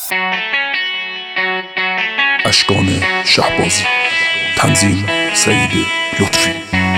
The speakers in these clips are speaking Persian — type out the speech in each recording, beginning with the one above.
اشکان شهبازی، تنظیم سعید لطفی.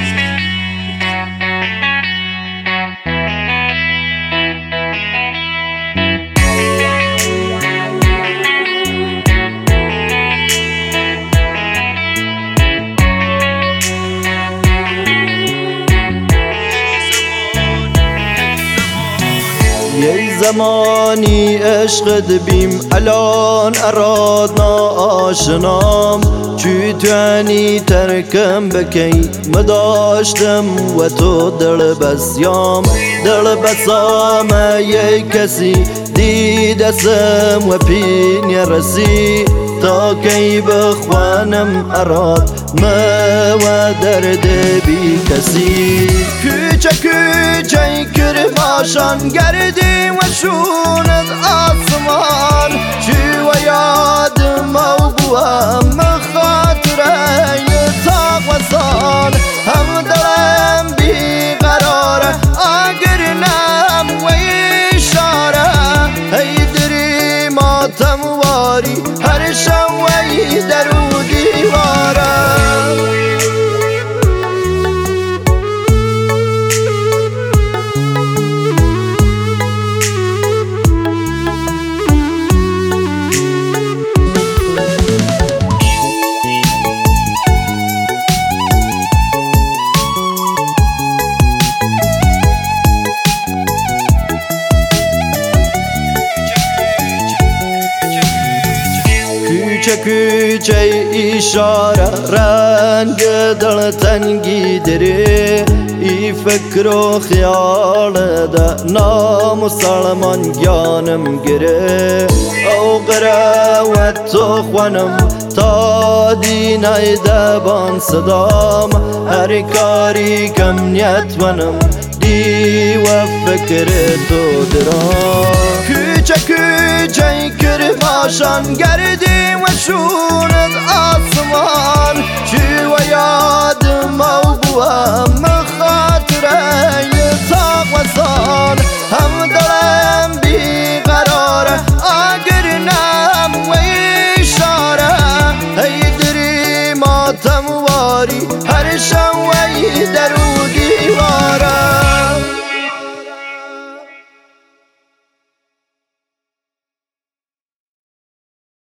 یه زمانی عشقت بیم الان ارادنا آشنام چی توانی ترکم بکی مداشتم و تو دل بسیام دل بسام یه کسی دیدسم و پین رسی تا کی بخوانم اراد ما و درد بی کسی کوچه کوچه کرماشان گردی و شونت آسمان چی و یادم و بوام خاطره تاق و سان هم دلم بی قراره آگرنم و اشاره ای دری ماتم واری هر شوی درو دیواره کوچه کوچه اشاره رنگ دل تنگی داره ای فکر و خیال ده نامسلمان گیانم گره او قروت تو خوانم تا دینای دبان صدام هر کاری کم نیت ونم دی و فکر تو درام کوچه کوچه کرماشان گردی و شونت آسمان چی و یادم و بوام خاطره تاق و سان هم دلم بی قراره آگرنم و اشاره ای دری ماتم واری هر شوی درو